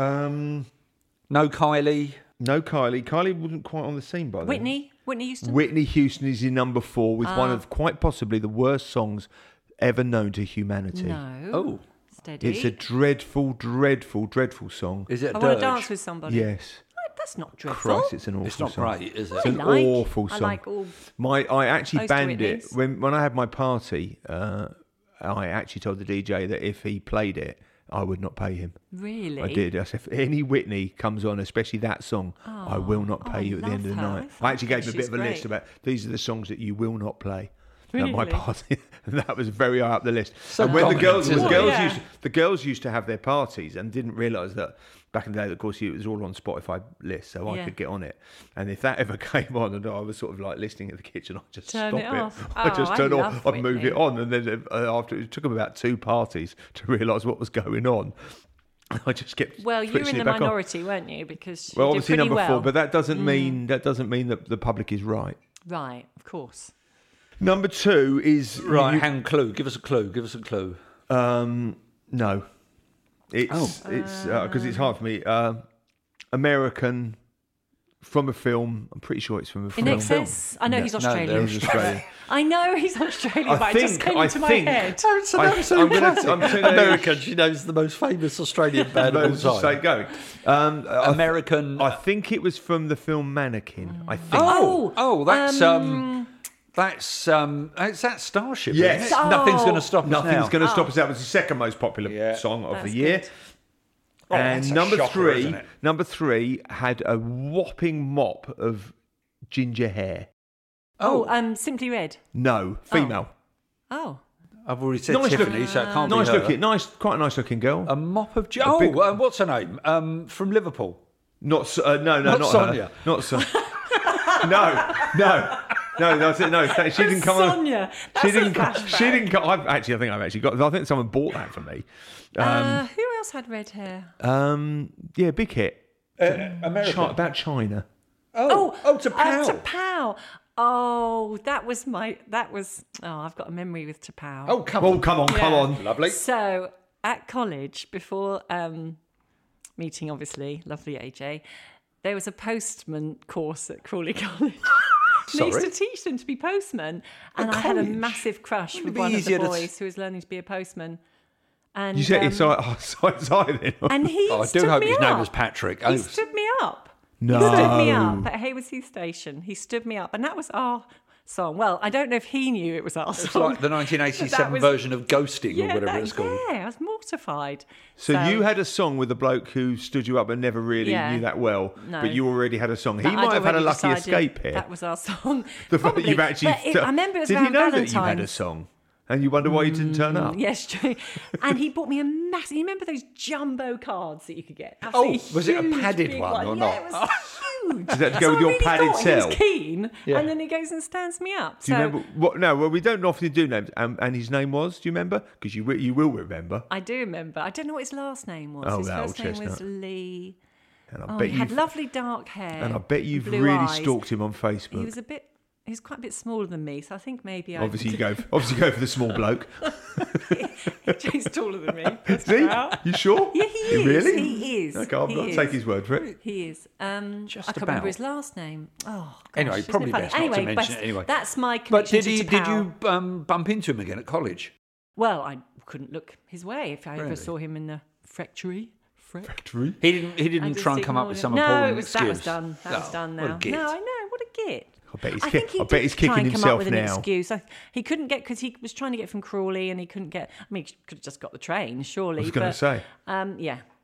No Kylie. No Kylie. Kylie wasn't quite on the scene by then. Whitney Houston. Whitney Houston is in number 4 with one of quite possibly the worst songs ever known to humanity. No. Oh, Steady. It's a dreadful, dreadful, dreadful song. is it? I a want to dirge? dance with somebody. Yes. Oh, that's not dreadful. Christ, it's an awful It's not song. great, is it? It's an I like- awful I song. like all. I actually Close to banned it Whitney's. when I had my party. I actually told the DJ that if he played it, I would not pay him. Really? I did. I said, if any Whitney comes on, especially that song, I will not pay I you at the end of the love her. night. I I actually gave him a think bit of a she's list great. about these are the songs that you will not play at my Really? party. And that was very high up the list. So and when the girls, dominant, isn't it? the girls used to have their parties and didn't realise that back in the day, of course, it was all on Spotify lists, so I Yeah. could get on it. And if that ever came on, and I was sort of like listening in the kitchen, I'd just Turn stop it it. off. I'd just Oh, I turn it love off. I'd move Whitney. it on, and then after it took them about 2 parties to realise what was going on. I just kept. Well, you were switching in it the back on. minority, weren't you? Because Well, you did obviously pretty number well. 4, but that doesn't mean that the public is right. Right, of course. Number 2 is Right, hang on, clue. Give us a clue. Give us a clue. no, it's because it's hard for me. American from a film. I'm pretty sure it's from a In film. excess? I know he's Australian. He's Australian. I know he's Australian, I but it just think- came I into my think- head. Oh, it's an I'm absolute gonna- classic. I'm gonna- American. She knows the most famous Australian band of all Let's just say time. going. American. I think it was from the film Mannequin. I think. That's is that Starship? Yes. Isn't it? Nothing's going to stop us Nothing's now. going to stop us. That was the second most popular song of That's the year. good. And that's a number shocker, isn't it? number 3 had a whopping mop of ginger hair. Simply Red. No, female. Oh. I've already said Nice Tiffany, look- so it can't be Nice her. looking, quite a nice looking girl. A mop of big- what's her name? From Liverpool. Not not Sonia. her. Not Sonia. No, that's it. No, she didn't come on. Sonia. That's She didn't. a flashback. She didn't. I think I've actually got. I think someone bought that for me. Who else had red hair? Yeah, big hit. American. About China. To Pow. T'Pau. Oh, I've got a memory with T'Pau. Oh, come Oh, on. come on. Lovely. So at college, before meeting obviously lovely AJ, there was a postman course at Crawley College. They used Sorry? to teach them to be postmen, and I had a college? massive crush Wouldn't it with be one of the easier to boys who was learning to be a postman. And You said it's side then. and he Oh, I stood do hope me his up. name was Patrick. He stood me up. No. He stood me up at Hayward Heath Station. He stood me up, and that was our song. Well, I don't know if he knew it was our It's song. like the 1987 That was- version of Ghosting or whatever that- it's called. Yeah, I was mortified. So you had a song with a bloke who stood you up and never really Yeah. knew that well, No. but you already had a song. He That might I'd have had a already lucky decided escape here. That was our song. The fact that Probably. you've actually. But I remember it was Did around he know Valentine's. that you had a song? And you wonder why you didn't turn up? Yes, true. And he bought me a massive. You remember those jumbo cards that you could get? Oh, Absolutely was it a huge, padded big one or yeah, not? it was huge. Does that go So with I your really padded thought He cell? was keen, Yeah. and then he goes and stands me up. Do you remember what? No, well, we don't often do names. And his name was. Do you remember? Because you will remember. I do remember. I don't know what his last name was. Oh, his that first old name was chestnut. Lee. And I Oh, bet he had you've. lovely dark hair. And I bet you've blue really eyes. stalked him on He Facebook. was a bit. He was quite a bit smaller than me, so I think maybe I. Obviously, you go for the small bloke. He's taller than me. Is he? You sure? Yeah, he is. Really? He is. Okay, I'll He not is. take his word for it. He is. Just I can't about. remember his last name. Oh, gosh, Anyway, isn't it probably funny? best not to Anyway, mention it anyway. That's my But connection did to you T'Pau. bump into him again at college? Well, I couldn't look his way if I Really? ever saw him in the factory. He didn't I just try and come up with ignored some him. appalling that excuse. was done. That was Oh, done what a now. git. No, I know. What a git. I bet he's, I think he I bet did he's try kicking and come up himself with an now. excuse. He couldn't get because he was trying to get from Crawley and he couldn't get. I mean, he could have just got the train, surely. I was going to say. Yeah.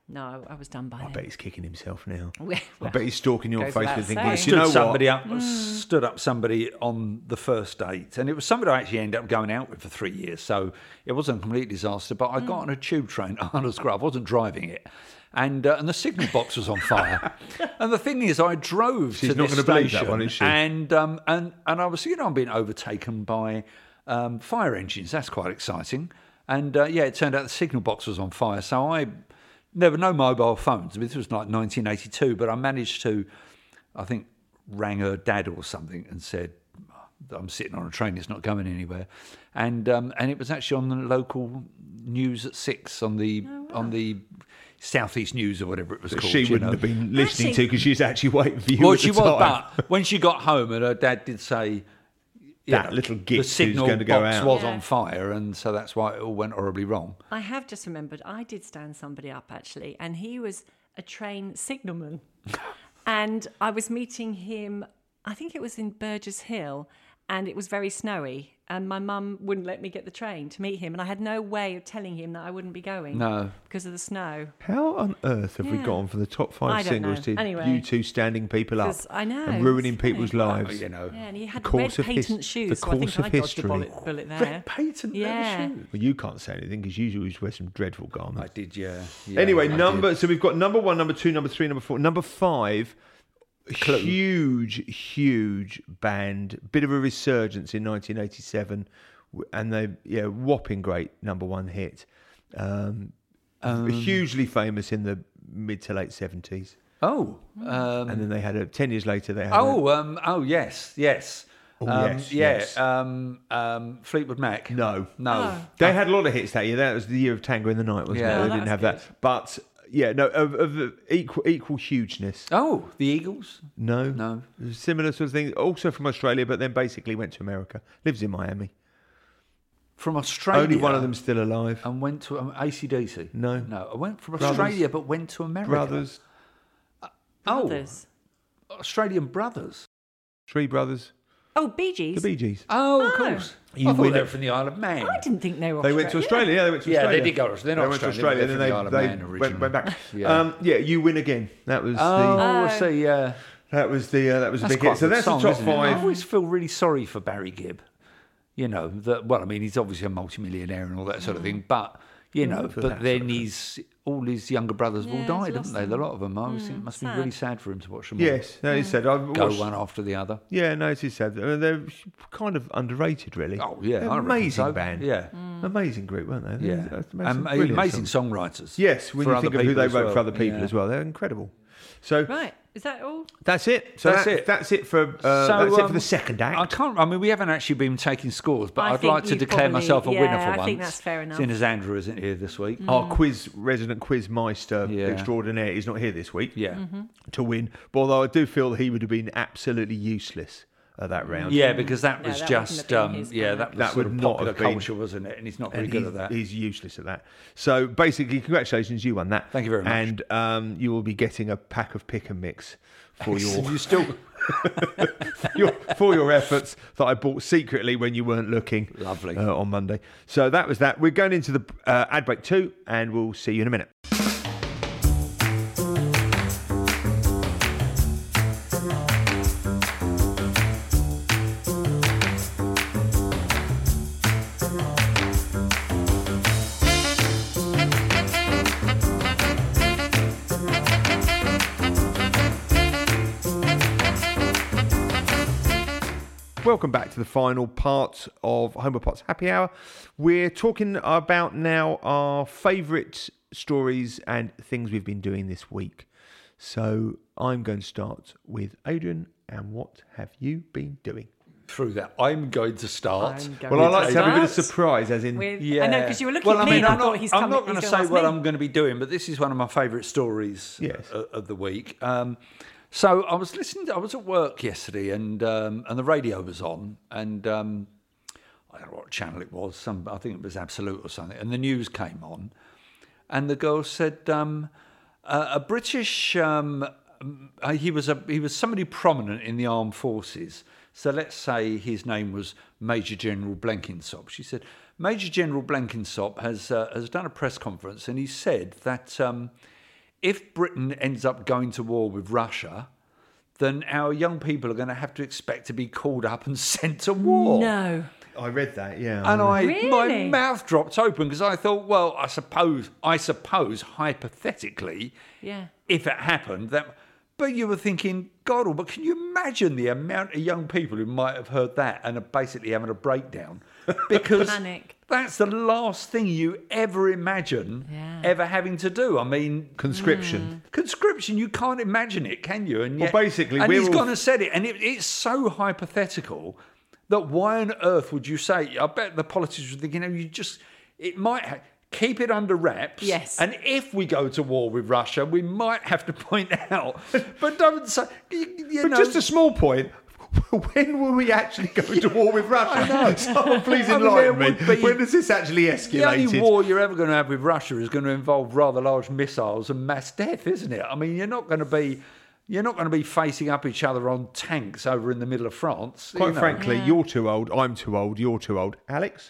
No, I was done by I then. bet he's kicking himself now. Well, I bet he's stalking your goes Facebook without thinking, saying. you know Stood up somebody on the first date, and it was somebody I actually ended up going out with for 3 years, so it wasn't a complete disaster, but I got on a tube train at Arnold's Grove. I wasn't driving it, and the signal box was on fire. And the thing is, I drove She's to not this gonna believe station, that one, is she? and I was, I'm being overtaken by fire engines. That's quite exciting. And it turned out the signal box was on fire, so there were no mobile phones. I mean, this was like 1982, but I managed to, I think, rang her dad or something and said, I'm sitting on a train, it's not going anywhere. And it was actually on the local news at 6 on the Southeast News or whatever it was called. She wouldn't have been listening to because she was actually waiting for you Well, at the she time. was, but when she got home and her dad did say, That little git the who's signal going to go box out. was Yeah. on fire, and so that's why it all went horribly wrong. I have just remembered I did stand somebody up actually, and he was a train signalman. And I was meeting him, I think it was in Burgess Hill, and it was very snowy. And my mum wouldn't let me get the train to meet him, and I had no way of telling him that I wouldn't be going. No. Because of the snow. How on earth have we Yeah. gone from the top I 5 don't singles know. to Anyway. you two standing people up 'Cause I know, and ruining it's funny. people's lives? You know. Yeah, and he had The red course of patent his- shoes, the so I think course of I dodged a history. bullet there. Red patent leather Yeah. shoes. Well, you can't say anything because you always wear some dreadful garments. I did, yeah. Anyway, I number. did. So we've got number 1, number 2, number 3, number 4, number 5. Huge band. Bit of a resurgence in 1987, and they whopping great number 1 hit. Hugely famous in the mid to late 70s, Oh. and then they had 10 years later they had. Yes. yes. Fleetwood Mac. No. Oh. They had a lot of hits that year. That was the year of Tango in the Night, wasn't Yeah. it? Oh, They that didn't was have good. that, but of equal hugeness. Oh, the Eagles. No. Similar sort of thing. Also from Australia, but then basically went to America. Lives in Miami. From Australia. Only one of them still alive. And went to AC/DC. No. I went from Brothers. Australia, but went to America. Brothers. Brothers. Australian brothers. 3 brothers. Oh, Bee Gees. The Bee Gees. Oh, of course. You I thought win they it. were from the Isle of Man. I didn't think they were They went to Australia. Yeah, they went to Yeah, Australia. they did go. They're not They went to Australian, Australia, they're and from then the Isle of they Man went originally. back. Yeah. You win again. That was I see. the that was the That's big quite hit. So a good that's song, the top isn't it? 5. I always feel really sorry for Barry Gibb. You know, he's obviously a multimillionaire and all that sort of thing, but but then all his younger brothers have all Yeah, died, he's haven't they? lost A lot of them. I always think it must be sad. really sad for him to watch them all Yes, that is sad. I've go watched- one after the other. Yeah, no, it is sad. They're kind of underrated, really. Oh, yeah. They're I reckon amazing so. band. Yeah. Amazing group, weren't they? Yeah. They made some brilliant Amazing songs. songwriters. Yes, when for you other think of who people they as wrote well. for other people Yeah. as well, they're incredible. So Right. Is that all? that's it. So That's it. That's it for the second act. I mean, we haven't actually been taking scores, but I I'd think like to you've declare probably- myself a winner yeah, for I once. think that's fair enough. Seeing as Andrew isn't here this week. Our resident quiz meister extraordinaire is not here this week Yeah. to win. But although I do feel that he would have been absolutely useless at that round. Yeah, because that Yeah, was that just wouldn't have been his bag. that was That sort would of not popular have been. culture, wasn't it? And he's not very And good at that. he's useless at that. So basically, congratulations, you won that. Thank you very much. And you will be getting a pack of pick and mix for You still for your efforts that I bought secretly when you weren't looking. Lovely. On Monday. So that was that. We're going into the ad break 2, and we'll see you in a minute. Welcome back to the final part of Homer Potts Happy Hour. We're talking about now our favourite stories and things we've been doing this week. So I'm going to start with Adrian. And what have you been doing? through that. I'm going to start. Well, I like to have a bit of surprise, as in... Yeah. I know, because you were looking at me and I thought he's coming. I'm not going to he's say ask what me. I'm going to be doing, but this is one of my favourite stories Yes. of the week. So I was listening. I was at work yesterday, and the radio was on, and I don't know what channel it was. I think it was Absolute or something. And the news came on, and the girl said a British. He was somebody prominent in the armed forces. So let's say his name was Major General Blenkinsop. She said Major General Blenkinsop has done a press conference, and he said that if Britain ends up going to war with Russia, then our young people are going to have to expect to be called up and sent to war. No. I read that, yeah. And my Really? mouth dropped open because I thought, well, I suppose hypothetically, Yeah. if it happened, but you were thinking, God, but can you imagine the amount of young people who might have heard that and are basically having a breakdown? Because Panic. that's the last thing you ever imagine ever having to do. I mean, Conscription. conscription, you can't imagine it, can you? And Well, basically, and we're he's all- gone and said it, and it's so hypothetical that why on earth would you say? I bet the politicians were thinking, it might keep it under wraps. Yes. And if we go to war with Russia, we might have to point out, but don't say, But just a small point. When will we actually go to war with Russia? Someone please I mean, enlighten there me. would be- When has this actually The only escalated? war you're ever going to have with Russia is going to involve rather large missiles and mass death, isn't it? I mean, you're not going to be facing up each other on tanks over in the middle of France. Quite frankly, you're too old. I'm too old. You're too old. Alex?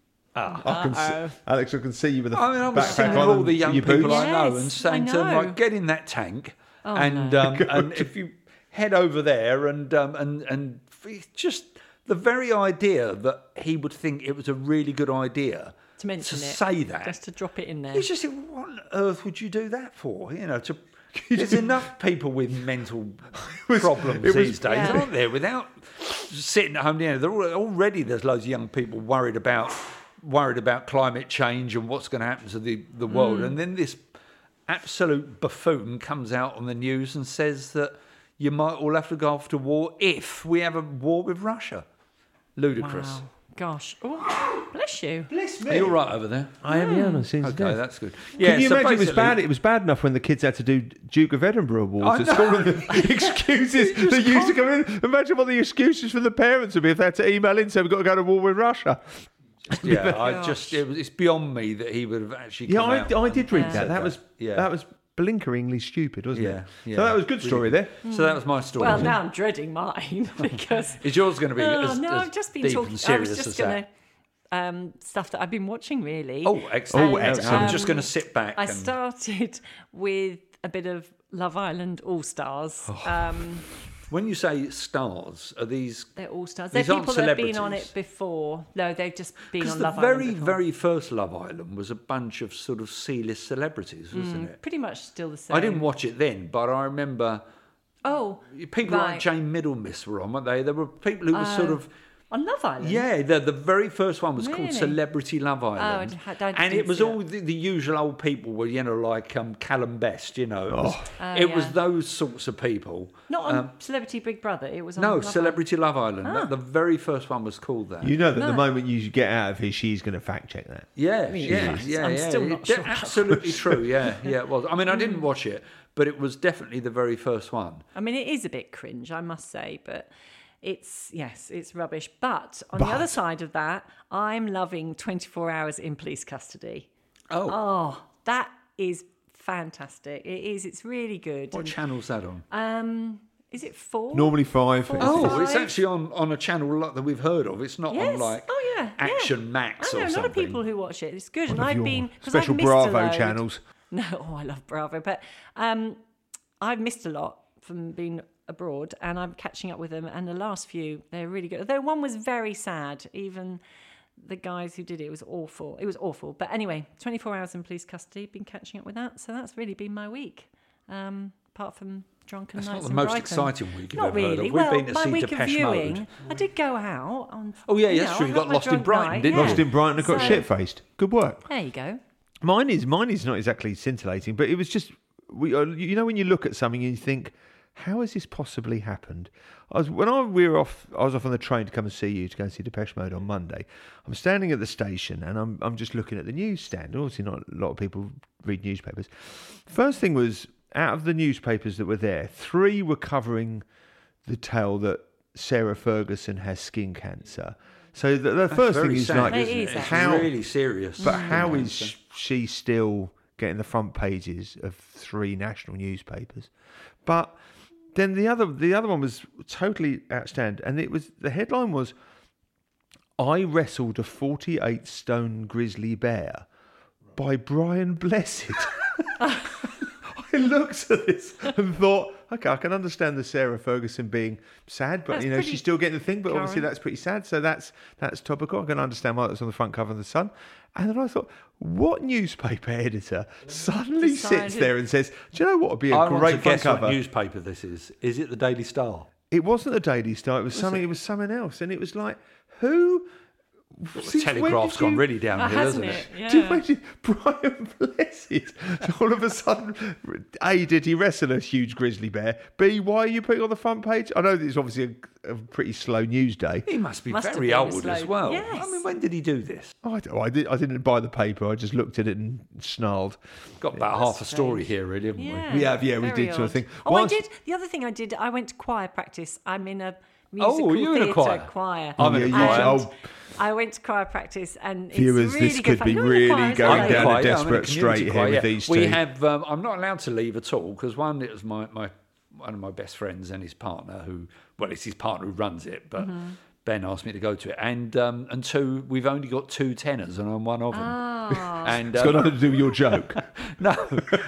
Alex, I can see you with a I mean, I'm backpack sitting with on all and the young your people boots. I know Yes, and saying I to them, know. like, get in that tank, Oh, and if you head over there and just the very idea that he would think it was a really good idea To mention to it. say that. Just to drop it in there. It's just, what on earth would you do that for? There's enough people with mental problems these days, Yeah. aren't there? Without sitting at home, already there's loads of young people worried about climate change and what's going to happen to the world, and then this absolute buffoon comes out on the news and says that you might all have to go off to war if we have a war with Russia. Ludicrous. Wow. Gosh. Oh, bless you. Bless Are you all right over there? I am, yeah. Since Okay, that's good. Can you so imagine it was basically- bad? It was bad enough when the kids had to do Duke of Edinburgh awards at I school. And the excuses they used to come in. Imagine what the excuses from the parents would be if they had to email in, say we've got to go to war with Russia. Yeah, it's beyond me that he would have actually. Yeah, come out I did read Yeah. that. That was Yeah. that was blinkeringly stupid, wasn't Yeah, it? yeah. So that was a good story there. So that was my story. Well, now I'm dreading mine because. Is yours going to be Oh, as, no, as I've just been deep talking. and I serious was as just that? going to. Stuff that I've been watching, really. Oh, excellent. Oh, excellent. I'm just going to sit back. I and... started with a bit of Love Island All Stars. When you say stars, are these? They're All Stars. They're These aren't people that have been on celebrities. it before. No, they've just been Because on the Love very, Island before. very first Love Island was a bunch of sort of C-list celebrities, wasn't it? Pretty much still the same. I didn't watch it then, but I remember Oh, people like right. Jane Middlemiss were on, weren't they? There were people who were sort of. On Love Island? Yeah, the very first one was called Really? Celebrity Love Island. I and it didn't was see all the usual old people were, like Callum Best, It was, yeah. those sorts of people. Not on Celebrity Big Brother. It was on No, Love Celebrity Love Island. The very first one was called that. You know that the No. moment you get out of here, she's going to fact check that. Yeah, Yeah, yeah. I'm still not sure that's Absolutely true. Yeah, it was. I mean, I didn't watch it, but it was definitely the very first one. I mean, it is a bit cringe, I must say, but it's rubbish. But on the other side of that, I'm loving 24 Hours in Police Custody. Oh, that is fantastic. It is. It's really good. What channel's that on? Is it 4? Normally 5. Oh, it's Five. actually on a channel that we've heard of. It's not Yes. on like Oh, yeah, yeah. Action Max I know or a lot something. of people who watch it. It's good, and One of I've your been 'cause special I've missed a Bravo load. channels. No, I love Bravo, but I've missed a lot from being abroad, and I'm catching up with them. And the last few, they're really good. Although one was very sad. Even the guys who did it was awful. It was awful. But anyway, 24 Hours in Police Custody. Been catching up with that, so that's really been my week. Apart from Drunken That's Nights not the in most Brighton. exciting week you've Not ever heard really. of. We've Well, been to my see week of Depeche viewing, Mode. I did go out. Oh, yeah, that's true. I You had got my lost in drunk Brighton, night, didn't yeah. you? Lost in Brighton and got So- shit-faced. Good work. There you go. Mine is not exactly scintillating, but it was just when you look at something and you think, how has this possibly happened? I was off on the train to come and see you to go and see Depeche Mode on Monday. I'm standing at the station and I'm just looking at the newsstand. Obviously, not a lot of people read newspapers. First thing was, out of the newspapers that were there, 3 were covering the tale that Sarah Ferguson has skin cancer. So the first Very thing is sad, like, It isn't is it? It's how really serious. but how is she still getting the front pages of 3 national newspapers? But then the other one was totally outstanding, and the headline was, "I wrestled a 48-stone grizzly bear" by Brian Blessed. I looked at this and thought, okay, I can understand the Sarah Ferguson being sad, but That's she's still getting the thing. But obviously, current. that's pretty sad. So that's topical. I can understand why that's on the front cover of the Sun. And then I thought, what newspaper editor suddenly sits there and says, "Do you know what would be a I want great to front guess cover?" what newspaper this is. Is it the Daily Star? It wasn't the Daily Star. It was something. It was someone else, and it was like, who? Since when Telegraph's did you- gone really downhill, hasn't hasn't it? it? Yeah. Do you imagine Brian Blessed? All of a sudden, A, did he wrestle a huge grizzly bear? B, why are you putting on the front page? I know that it's obviously a pretty slow news day. He must be Must have very been old slow. Oh, as well. Yes. I mean, when did he do this? I didn't buy the paper. I just looked at it and snarled. Got about half a story here, really, haven't we? Yeah, We very did sort of odd. thing. Oh, Once- I did. The other thing I did, I went to choir practice. I'm in a Oh, musical you're in a theatre choir? choir. I'm in a Yeah, choir. And I went to choir practice, and it's Viewers, really this good could fun. be You're in a really choir as going well, down aren't a you? Choir, desperate community straight here choir, with these We two. have. I'm not allowed to leave at all because one, it was my one of my best friends and his partner it's his partner who runs it, but Mm-hmm. Ben asked me to go to it, and two, we've only got two tenors, and I'm one of them. And It's got nothing to do with your joke. no,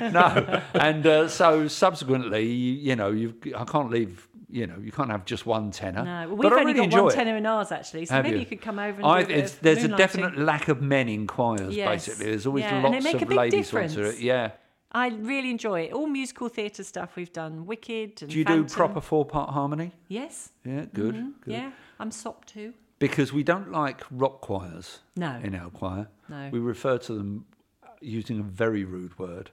and so subsequently, I can't leave. You can't have just one tenor. No, well, But we've I only really got one enjoy it. tenor in ours actually, so Have maybe you? you could come over and do a bit of There's a moonlighting. definite lack of men in choirs. Yes. Basically, there's always Yeah, and they lots make a of big ladies who want to do difference. it. Yeah. I really enjoy it. All musical theatre stuff we've done. Wicked and Do you Phantom. do proper 4-part harmony? Yes. Yeah, good. Good. Yeah. I'm SOP too. Because we don't like rock choirs No. in our choir. No. We refer to them using a very rude word.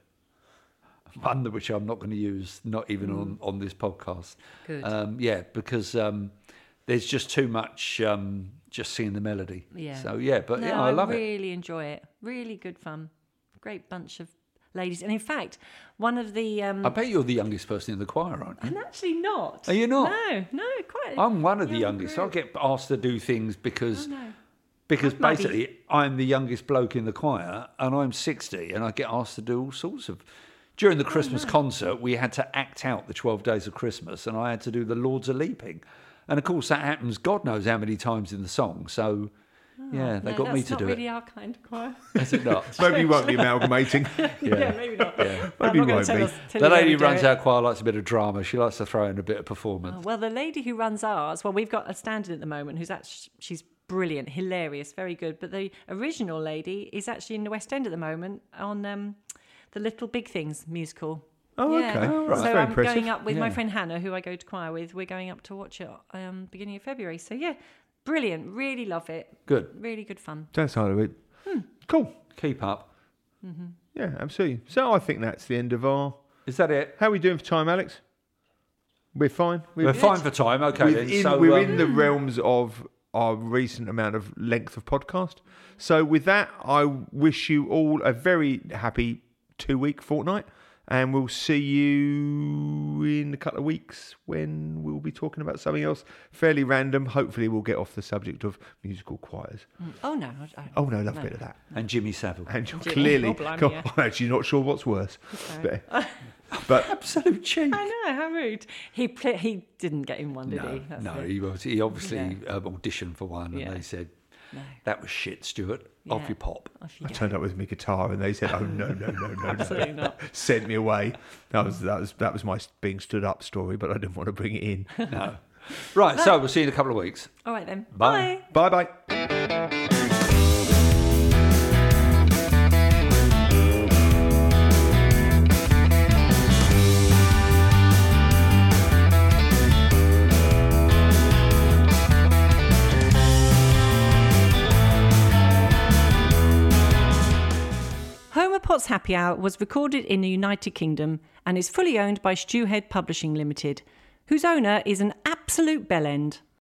One which I'm not going to use, not even on this podcast. Good. Because there's just too much just singing the melody. Yeah. So, but No, I love it. really enjoy it. Really good fun. Great bunch of ladies. And in fact, one of the... I bet you're the youngest person in the choir, aren't you? I'm actually not. Are you not? No, quite. I'm one of the young youngest. group. I get asked to do things because Oh, no. Muddy. basically I'm the youngest bloke in the choir and I'm 60 and I get asked to do all sorts of... During the Christmas concert, we had to act out the 12 Days of Christmas and I had to do the Lords of Leaping. And of course that happens God knows how many times in the song. So, they No, got me to that's do not really it. our kind of choir. Is it not? Maybe you won't be amalgamating. yeah, maybe not. Maybe I'm you not going won't to be. tell The you how lady we who do runs it. our choir likes a bit of drama. She likes to throw in a bit of performance. Well, the lady who runs ours, we've got a stand-in at the moment who's actually, she's brilliant, hilarious, very good. But the original lady is actually in the West End at the moment on the Little Big Things musical. Oh, Yeah. okay. Oh, That's So very I'm impressive. going up with my Yeah. friend Hannah, who I go to choir with. We're going up to watch it beginning of February. So yeah, brilliant. Really love it. Good. Really good fun. That's hard of it. Cool. Keep up. Yeah, absolutely. So I think that's the end of our... Is that it? How are we doing for time, Alex? We're fine. We're fine for time. Okay, then. So, we're in the realms of our recent amount of length of podcast. So with that, I wish you all a very happy 2-week fortnight. And we'll see you in a couple of weeks when we'll be talking about something else fairly random. Hopefully we'll get off the subject of musical choirs. Oh no. Oh, no, love a bit of that. And Jimmy Savile. And you're Jimmy. clearly... Oh, blimey, yeah. I'm actually not sure what's worse. But Absolute cheek. I know, how rude. He didn't get in one, did he? That's No, it. he obviously auditioned for one, and Yeah. they said, No. "That was shit, Stuart. Off Yeah. your pop." Off you I go. turned up with my guitar and they said, "Oh no, Absolutely not. sent me away." That was my being stood up story, but I didn't want to bring it in. No. Right, so we'll see you in a couple of weeks. All right then. Bye. Bye. Bye bye. Homer Potts Happy Hour was recorded in the United Kingdom and is fully owned by Stewhead Publishing Limited, whose owner is an absolute bellend.